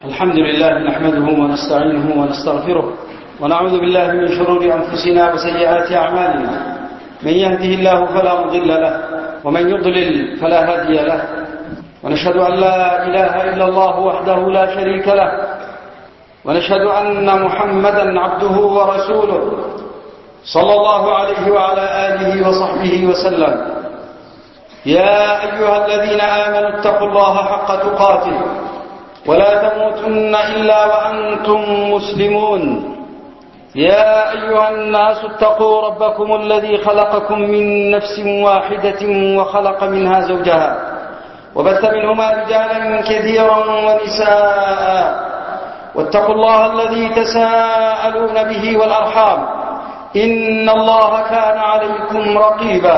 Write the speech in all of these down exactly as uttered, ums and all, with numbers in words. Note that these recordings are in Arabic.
الحمد لله نحمده ونستعينه ونستغفره ونعوذ بالله من شرور أنفسنا وسيئات أعمالنا. من يهده الله فلا مضل له ومن يضلل فلا هادي له، ونشهد أن لا إله إلا الله وحده لا شريك له، ونشهد أن محمدا عبده ورسوله صلى الله عليه وعلى آله وصحبه وسلم. يا أيها الذين آمنوا اتقوا الله حق تقاته ولا تموتن إلا وأنتم مسلمون. يا أيها الناس اتقوا ربكم الذي خلقكم من نفس واحدة وخلق منها زوجها وبث منهما رجالا كثيرا ونساء، واتقوا الله الذي تساءلون به والأرحام إن الله كان عليكم رقيبا.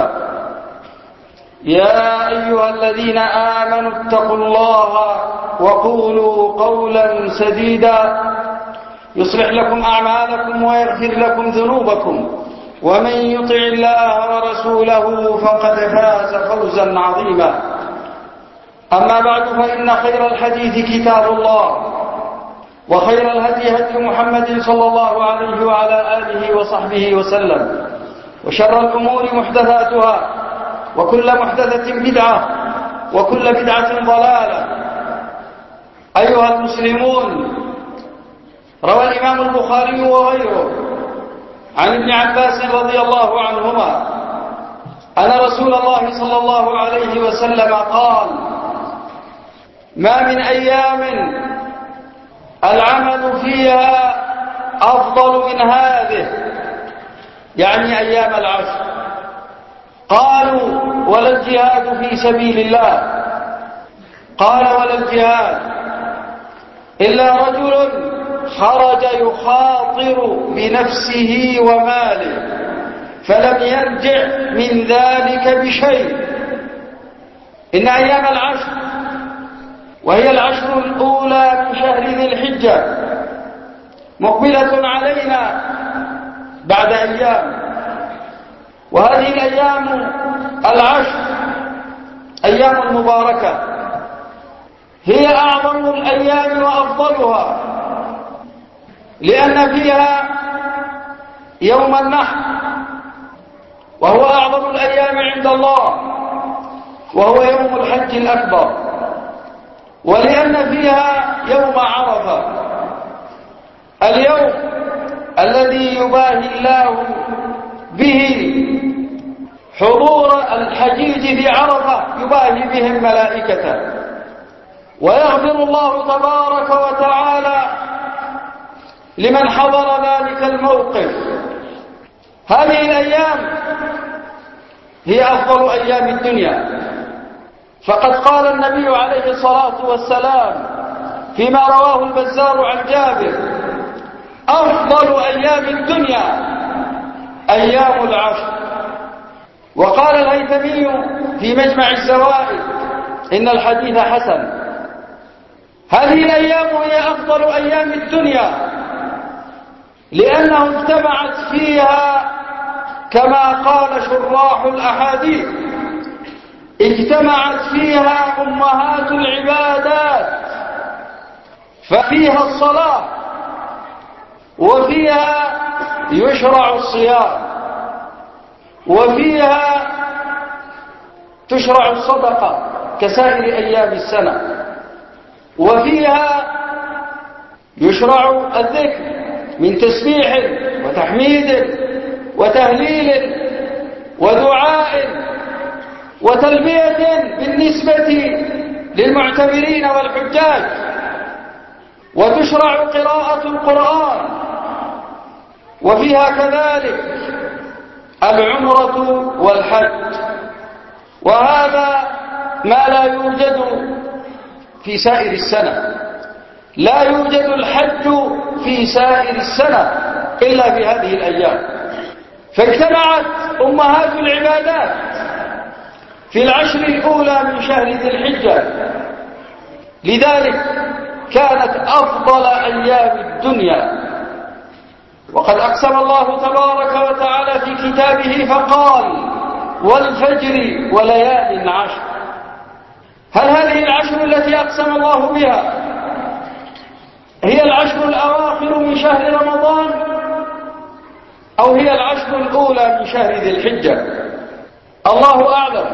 يا أيها الذين آمنوا اتقوا الله وقولوا قولا سديدا يصلح لكم أعمالكم ويغفر لكم ذنوبكم، ومن يطع الله ورسوله فقد فاز فوزا عظيما. أما بعد، فإن خير الحديث كتاب الله، وخير الهدي هدي محمد صلى الله عليه وعلى آله وصحبه وسلم، وشر الأمور محدثاتها، وكل محدثة بدعة، وكل بدعة ضلالة. أيها المسلمون، روى الإمام البخاري وغيره عن ابن عباس رضي الله عنهما أن رسول الله صلى الله عليه وسلم قال: ما من أيام العمل فيها أفضل من هذه، يعني أيام العشر. قالوا: ولا الجهاد في سبيل الله؟ قال: ولا الجهاد إلا رجل خرج يخاطر بنفسه وماله فلم يرجع من ذلك بشيء. إن أيام العشر، وهي العشر الأولى من شهر ذي الحجة، مقبلة علينا بعد أيام، وهذه الأيام العشر أيام مباركة، هي أعظم الأيام وأفضلها، لأن فيها يوم النحر، وهو أعظم الأيام عند الله، وهو يوم الحج الأكبر، ولأن فيها يوم عرفة، اليوم الذي يباهي الله به حضور الحجيج في عرفة، يباهي بهم ملائكته، ويغفر الله تبارك وتعالى لمن حضر ذلك الموقف. هذه الأيام هي أفضل أيام الدنيا، فقد قال النبي عليه الصلاة والسلام فيما رواه البزار عن جابر: أفضل أيام الدنيا أيام العشر. وقال الهيثمي في مجمع الزوائد إن الحديث حسن. هذه الأيام هي أفضل أيام الدنيا، لأنه اجتمعت فيها، كما قال شراح الأحاديث، اجتمعت فيها أمهات العبادات، ففيها الصلاة، وفيها يشرع الصيام، وفيها تشرع الصدقة كسائر أيام السنة، وفيها يشرع الذكر من تسبيح وتحميد وتهليل ودعاء وتلبية بالنسبة للمعتمرين والحجاج، وتشرع قراءة القرآن، وفيها كذلك العمرة والحج. وهذا ما لا يوجد في سائر السنة، لا يوجد الحج في سائر السنة إلا في هذه الأيام. فاجتمعت أمهات العبادات في العشر الأولى من شهر ذي الحجة، لذلك كانت أفضل أيام الدنيا. وقد أقسم الله تبارك وتعالى في كتابه فقال: والفجر وليال عشر. هل هذه العشر التي أقسم الله بها شهر رمضان أو هي العشر الأولى من شهر ذي الحجة؟ الله أعلم،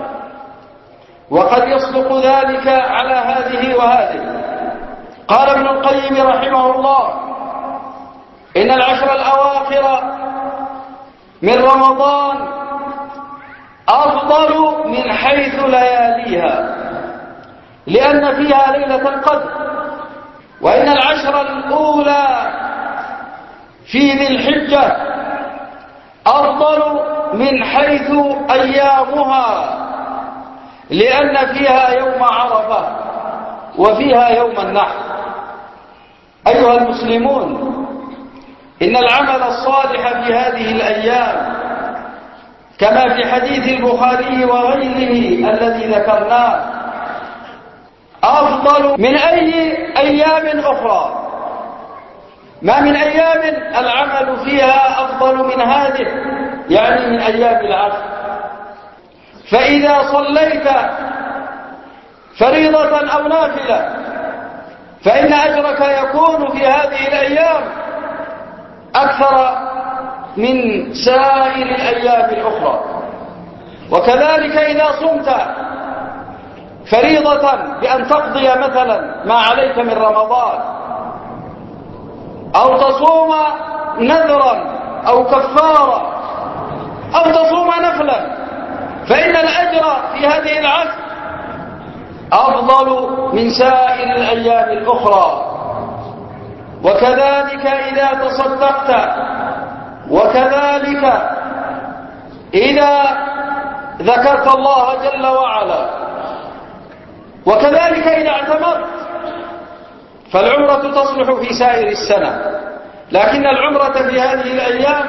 وقد يصدق ذلك على هذه وهذه. قال ابن القيم رحمه الله: إن العشر الأواخر من رمضان أفضل من حيث لياليها، لأن فيها ليلة القدر. وإن العشر الأولى في ذي الحجة أفضل من حيث أيامها، لأن فيها يوم عرفة وفيها يوم النحر. أيها المسلمون، إن العمل الصالح في هذه الأيام كما في حديث البخاري وغيره الذي ذكرناه أفضل من أي أيام أخرى. ما من أيام العمل فيها أفضل من هذه، يعني من أيام العشر. فإذا صليت فريضة أو نافلة فإن أجرك يكون في هذه الأيام أكثر من سائر الأيام الأخرى. وكذلك إذا صمت فريضة بأن تقضي مثلا ما عليك من رمضان، أو تصوم نذرا أو كفارة، أو تصوم نفلا، فإن الأجر في هذه العشر أفضل من سائر الأيام الأخرى. وكذلك إذا تصدقت، وكذلك إذا ذكرت الله جل وعلا، وكذلك إذا اعتمرت. فالعمرة تصلح في سائر السنة، لكن العمرة في هذه الأيام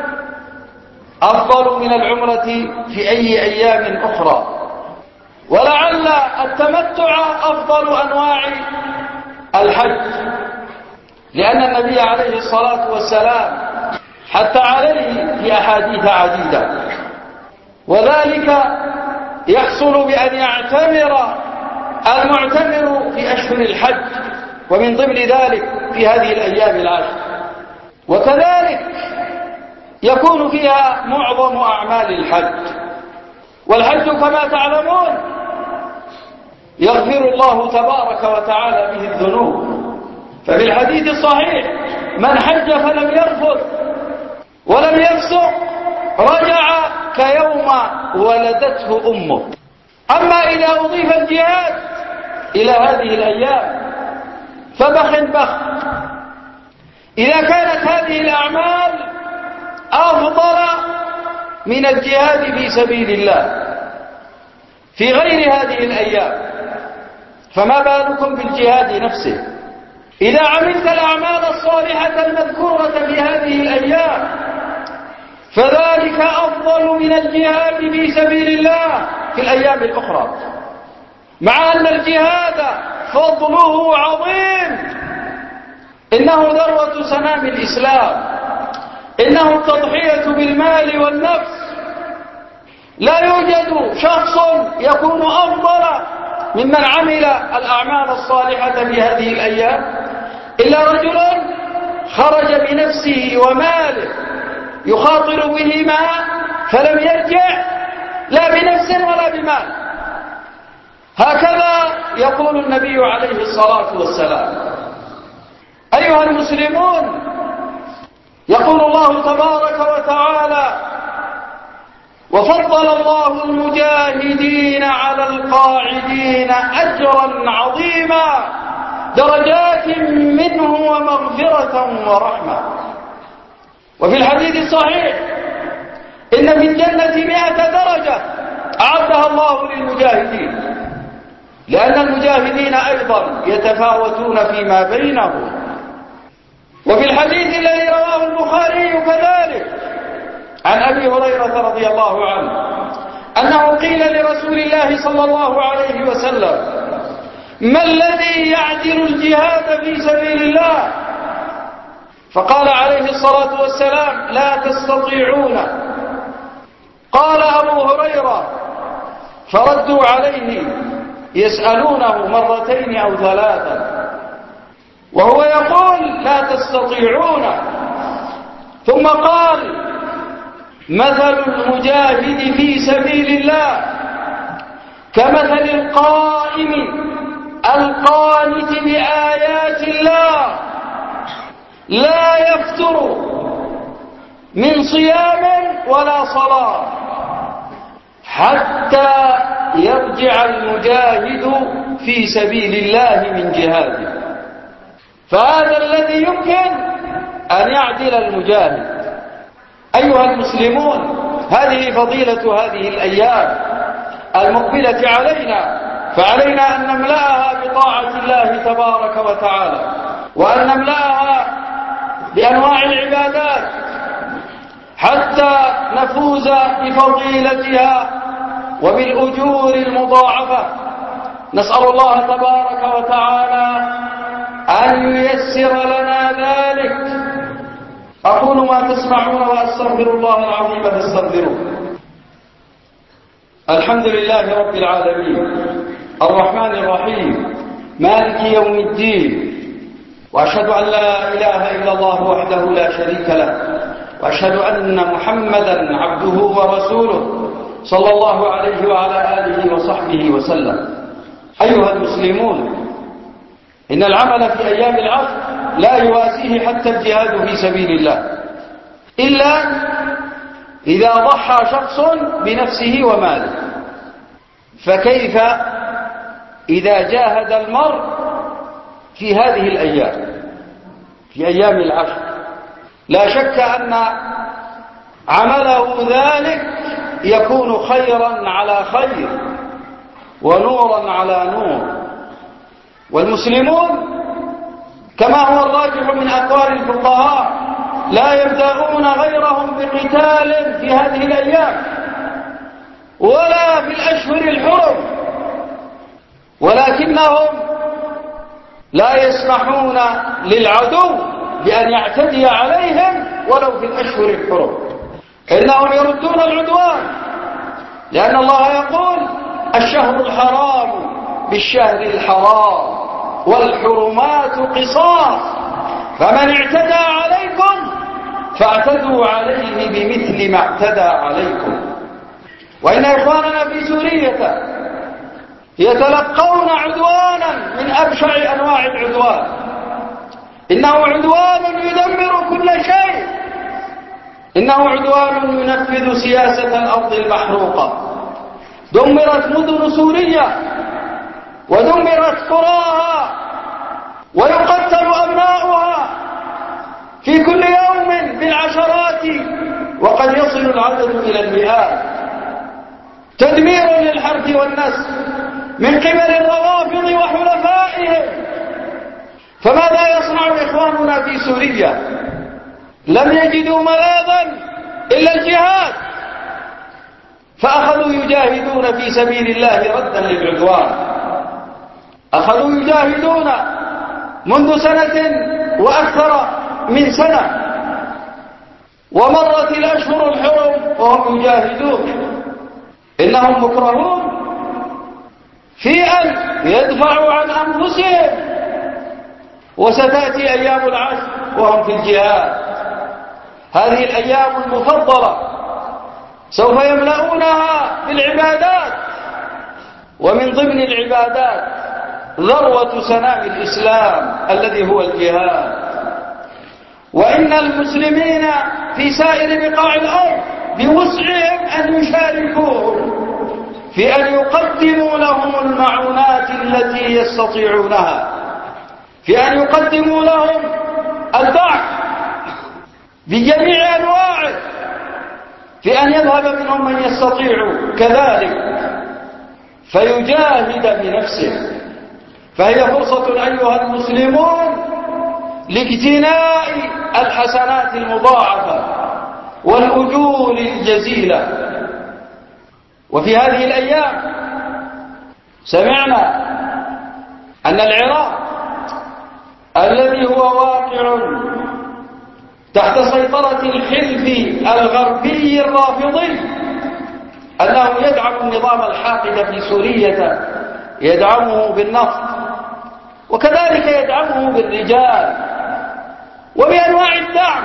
أفضل من العمرة في أي أيام أخرى. ولعل التمتع أفضل أنواع الحج، لأن النبي عليه الصلاة والسلام حتى عليه في أحاديث عديدة، وذلك يحصل بأن يعتمر المعتمر في أشهر الحج، ومن ضمن ذلك في هذه الأيام العشر. وكذلك يكون فيها معظم أعمال الحج. والحج كما تعلمون يغفر الله تبارك وتعالى به الذنوب. ففي الحديث الصحيح: من حج فلم يرفث ولم يفسق رجع كيوم ولدته أمه. أما إذا أضيف الجهاد إلى هذه الأيام فبخ بخ. إذا كانت هذه الأعمال أفضل من الجهاد في سبيل الله في غير هذه الأيام، فما بالكم بالجهاد نفسه؟ إذا عملت الأعمال الصالحة المذكورة في هذه الأيام فذلك أفضل من الجهاد في سبيل الله في الأيام الأخرى، مع أن الجهاد فضله عظيم. إنه ذروة سنام الإسلام، إنه التضحية بالمال والنفس. لا يوجد شخص يكون أفضل ممن عمل الأعمال الصالحة في هذه الأيام إلا رجل خرج بنفسه وماله يخاطر بهما فلم يرجع لا بنفس ولا بمال. هكذا يقول النبي عليه الصلاة والسلام. أيها المسلمون، يقول الله تبارك وتعالى: وفضل الله المجاهدين على القاعدين أجرا عظيما درجات منه ومغفرة ورحمة. وفي الحديث الصحيح: إن في الجنة مئة درجة أعدها الله للمجاهدين، لأن المجاهدين أيضا يتفاوتون فيما بينهم. وفي الحديث الذي رواه البخاري كذلك عن أبي هريرة رضي الله عنه أنه قيل لرسول الله صلى الله عليه وسلم: ما الذي يعدل الجهاد في سبيل الله؟ فقال عليه الصلاة والسلام: لا تستطيعون. قال أبو هريرة: فردوا عليه يسألونه مرتين أو ثلاثا وهو يقول: لا تستطيعون يستطيعون. ثم قال: مثل المجاهد في سبيل الله كمثل القائم القانت بآيات الله لا يفتر من صيام ولا صلاة حتى يرجع المجاهد في سبيل الله من جهاده. فهذا الذي يمكن أن يعدل المجاهد. أيها المسلمون، هذه فضيلة هذه الأيام المقبلة علينا، فعلينا أن نملأها بطاعة الله تبارك وتعالى، وأن نملأها بأنواع العبادات حتى نفوز بفضيلتها وبالأجور المضاعفة. نسأل الله تبارك وتعالى أن ييسر لنا ذلك. أقول ما تسمعون وأستغفر الله العظيم فاستغفروه. الحمد لله رب العالمين الرحمن الرحيم مالك يوم الدين، وأشهد أن لا إله إلا الله وحده لا شريك له، وأشهد أن محمدا عبده ورسوله صلى الله عليه وعلى آله وصحبه وسلم. أيها المسلمون، إن العمل في أيام العشر لا يواسيه حتى الجهاد في سبيل الله، إلا إذا ضحى شخص بنفسه وماله. فكيف إذا جاهد المرء في هذه الأيام، في أيام العشر؟ لا شك أن عمله ذلك يكون خيرا على خير ونورا على نور. والمسلمون كما هو الراجح من أقوال الفقهاء لا يبدأون غيرهم بقتال في هذه الأيام ولا في الأشهر الحرم، ولكنهم لا يسمحون للعدو بأن يعتدي عليهم ولو في الأشهر الحرم. إنهم يردون العدوان، لأن الله يقول: الشهر الحرام بالشهر الحرام والحرمات قصاص فمن اعتدى عليكم فاعتدوا عليه بمثل ما اعتدى عليكم. وإن إخواننا في سورية يتلقون عدوانا من أبشع أنواع العدوان. إنه عدوان يدمر كل شيء، إنه عدوان ينفذ سياسة الأرض المحروقة. دمرت مدن سوريا ودمرت قراها ويقتل أبناؤها في كل يوم بالعشرات وقد يصل العدد إلى المئات. تدمير للحرث والنسل من قبل الروافض وحلفائهم. فماذا يصنع إخواننا في سوريا؟ لم يجدوا ملاذا إلا الجهاد، فأخذوا يجاهدون في سبيل الله ردا للعدوان. أخذوا يجاهدون منذ سنة وأكثر من سنة، ومرت الأشهر الحرم وهم يجاهدون. إنهم مكرهون في أن يدفعوا عن أنفسهم، وستأتي أيام العشر وهم في الجهاد. هذه الأيام المفضلة سوف يملؤونها بالعبادات، ومن ضمن العبادات ذروة سنام الإسلام الذي هو الجهاد. وإن المسلمين في سائر بقاع الأرض بوسعهم أن يشاركوهم في أن يقدموا لهم المعونات التي يستطيعونها، في أن يقدموا لهم الدعم بجميع أنواعه، في أن يذهب منهم من يستطيع كذلك فيجاهد بنفسه. فهي فرصة أيها المسلمون لاجتناء الحسنات المضاعفة والأجور الجزيلة. وفي هذه الأيام سمعنا أن العراق الذي هو واقع تحت سيطرة الحلف الغربي الرافضي أنه يدعم النظام الحاقد في سورية، يدعمه بالنفط وكذلك يدعمه بالرجال. وبأنواع الدعم.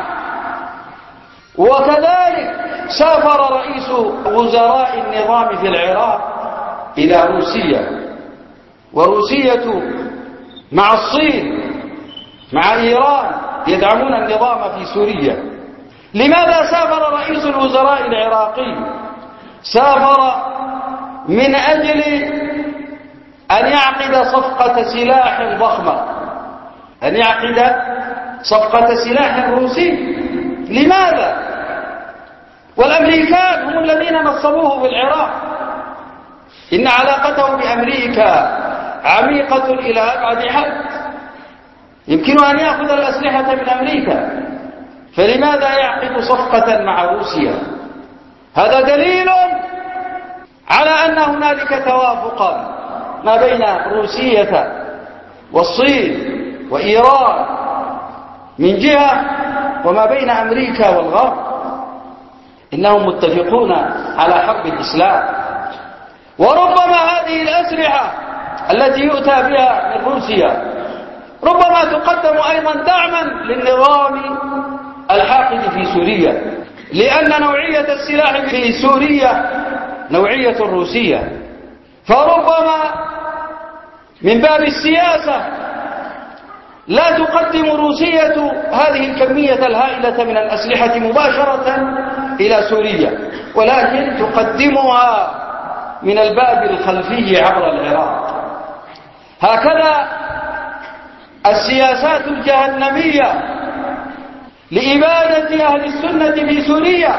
وكذلك سافر رئيس وزراء النظام في العراق إلى روسيا، وروسية مع الصين مع إيران يدعمون النظام في سوريا. لماذا سافر رئيس الوزراء العراقي؟ سافر من أجل أن يعقد صفقة سلاح ضخمة، أن يعقد صفقة سلاح روسي. لماذا؟ والأمريكان هم الذين نصبوه في العراق. إن علاقته بأمريكا عميقة إلى أبعد حد، يمكن أن يأخذ الأسلحة من أمريكا، فلماذا يعقد صفقة مع روسيا؟ هذا دليل على أن هنالك توافقا ما بين روسية والصين وإيران من جهة، وما بين أمريكا والغرب. إنهم متفقون على حرب الإسلام. وربما هذه الأسلحة التي يؤتى بها من روسيا ربما تقدم أيضا دعما للنظام الحاقد في سوريا، لأن نوعية السلاح في سوريا نوعية روسية. فربما من باب السياسة لا تقدم روسية هذه الكمية الهائلة من الأسلحة مباشرة إلى سوريا، ولكن تقدمها من الباب الخلفي عبر العراق. هكذا السياسات الجهنمية لإبادة أهل السنة في سوريا.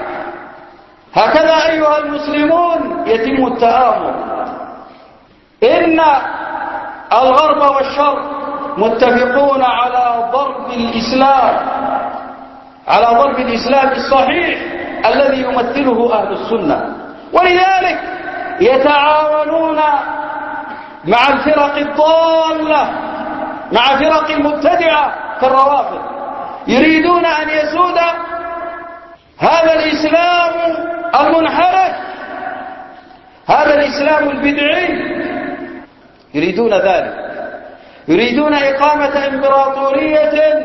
هكذا أيها المسلمون يتم التآمر. إن الغرب والشرق متفقون على ضرب الإسلام، على ضرب الإسلام الصحيح الذي يمثله أهل السنة، ولذلك يتعاونون مع الفرق الضالة، مع فرق المبتدعة كالروافض، يريدون أن يسود هذا الإسلام المنحرف، هذا الإسلام البدعي، يريدون ذلك. يريدون إقامة إمبراطورية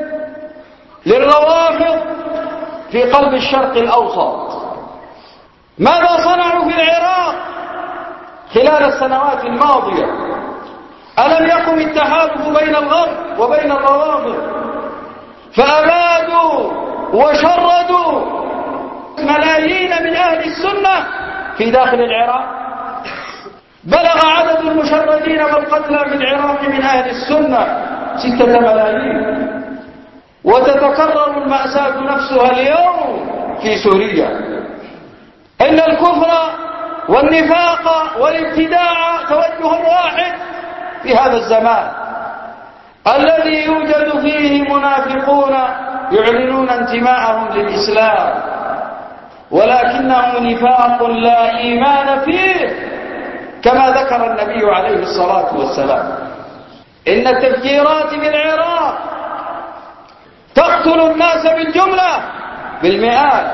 للروافض في قلب الشرق الأوسط. ماذا صنعوا في العراق خلال السنوات الماضية؟ ألم يقم التحالف بين الغرب وبين الروافض؟ فأبادوا وشردوا ملايين من أهل السنة في داخل العراق. بلغ عدد المشردين والقتلى في العراق من أهل السنة ستة ملايين، وتتكرر المأساة نفسها اليوم في سوريا. إن الكفر والنفاق والابتداع توجه واحد في هذا الزمان الذي يوجد فيه منافقون يعلنون انتماءهم للإسلام، ولكنه نفاق لا إيمان فيه، كما ذكر النبي عليه الصلاة والسلام. إن التفجيرات في العراق تقتل الناس بالجملة بالمئات،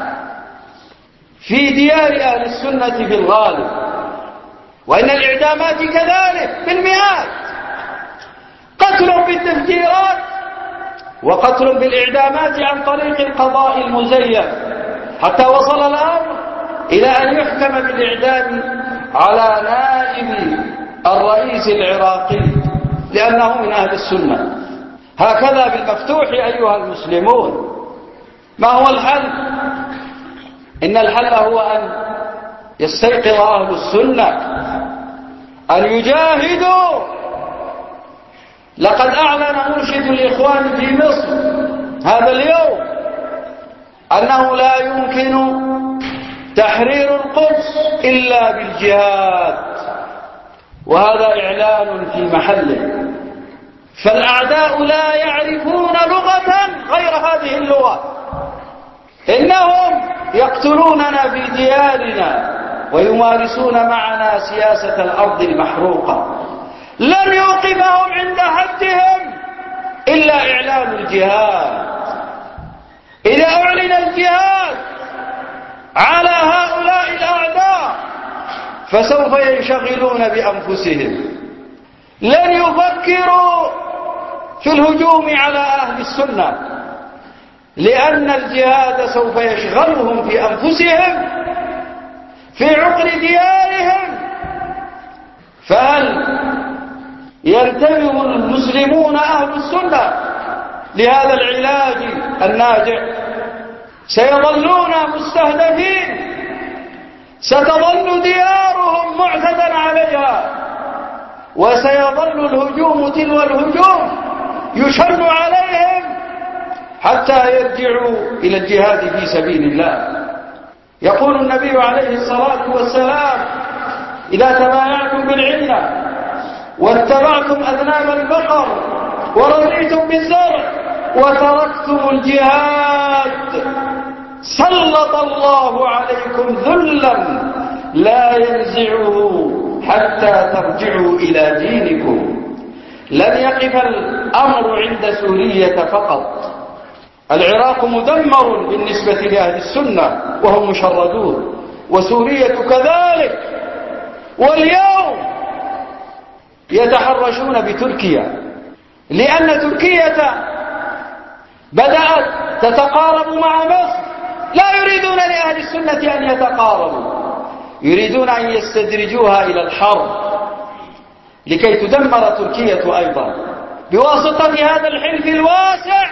في ديار أهل السنة في الغالب، وإن الإعدامات كذلك بالمئات، قتل بالتفجيرات وقتل بالإعدامات عن طريق القضاء المزيف، حتى وصل الأمر إلى أن يحكم بالإعدام على نائب الرئيس العراقي لأنه من أهل السنة. هكذا بالمفتوح أيها المسلمون. ما هو الحل؟ إن الحل هو أن يستيقظ أهل السنة، أن يجاهدوا. لقد أعلن مرشد الإخوان في مصر هذا اليوم أنه لا يمكن تحرير القدس إلا بالجهاد، وهذا إعلان في محله. فالأعداء لا يعرفون لغة غير هذه اللغة، إنهم يقتلوننا في ديارنا ويمارسون معنا سياسة الأرض المحروقة. لن يوقفهم عند حدهم إلا إعلان الجهاد. إذا أعلن الجهاد على هؤلاء الأعداء فسوف ينشغلون بأنفسهم، لن يفكروا في الهجوم على أهل السنة، لأن الجهاد سوف يشغلهم في أنفسهم في عقر ديارهم. فهل ينتبه المسلمون أهل السنة لهذا العلاج الناجع؟ سيظلون مستهدفين، ستظل ديارهم معتدا عليها، وسيظل الهجوم تلو الهجوم يشن عليهم حتى يرجعوا إلى الجهاد في سبيل الله. يقول النبي عليه الصلاة والسلام: إذا تبايعتم بالعينة واتبعتم أذناب البقر ورضيتم بالزرع وتركتم الجهاد سلط الله عليكم ذلا لا ينزعه حتى ترجعوا إلى دينكم. لن يقف الأمر عند سورية فقط. العراق مدمر بالنسبة لأهل السنة وهم مشردون، وسورية كذلك. واليوم يتحرشون بتركيا، لأن تركيا بدأت تتقارب مع مصر. لا يريدون لأهل السنة أن يتقاربوا، يريدون أن يستدرجوها إلى الحرب لكي تدمر تركيا أيضا بواسطة هذا الحلف الواسع.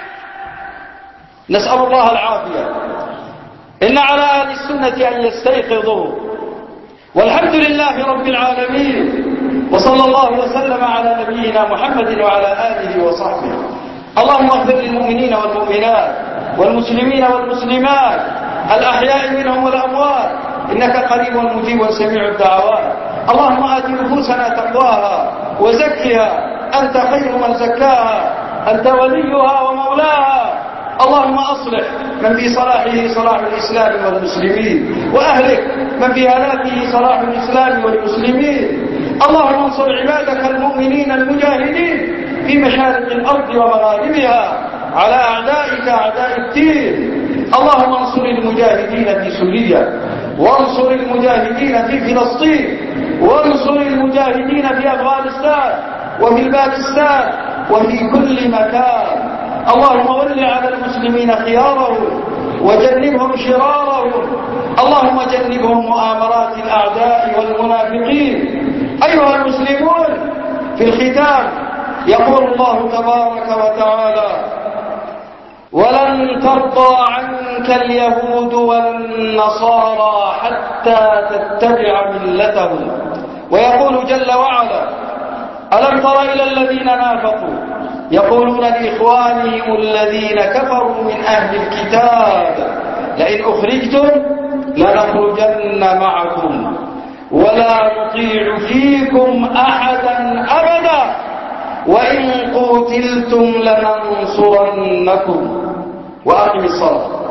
نسأل الله العافية. إن على أهل السنة أن يستيقظوا، والحمد لله رب العالمين، وصلى الله وسلم على نبينا محمد وعلى آله وصحبه. اللهم اغفر للمؤمنين والمؤمنات والمسلمين والمسلمات الأحياء منهم والأموات، إنك قريب مجيب سميع الدعوات. اللهم آت نفوسنا تقواها وزكها، أنت خير من زكاها، أنت وليها ومولاها. اللهم أصلح من في صلاحه صلاح الإسلام والمسلمين، وأهلك من في هلاكه صلاح الإسلام والمسلمين. اللهم انصر عبادك المؤمنين المجاهدين في مشارق الأرض ومغاربها على أعدائك أعداء الدين. اللهم انصر المجاهدين في سوريا، وانصر المجاهدين في فلسطين، وانصر المجاهدين في أفغانستان وفي باكستان وفي كل مكان. اللهم ول على المسلمين خيارهم وجنبهم شرارهم. اللهم جنبهم مؤامرات الأعداء والمنافقين. أيها المسلمون، في الختام يقول الله تبارك وتعالى: ولن ترضى عنك اليهود والنصارى حتى تتبع ملتهم. ويقول جل وعلا: ألم تر إلى الذين نافقوا يقولون لإخوانهم الذين كفروا من أهل الكتاب لئن أخرجتم لنخرجن معكم ولا نطيع فيكم أحدا أبدا وإن قتلتم لننصرنكم. وأقم الصلاة.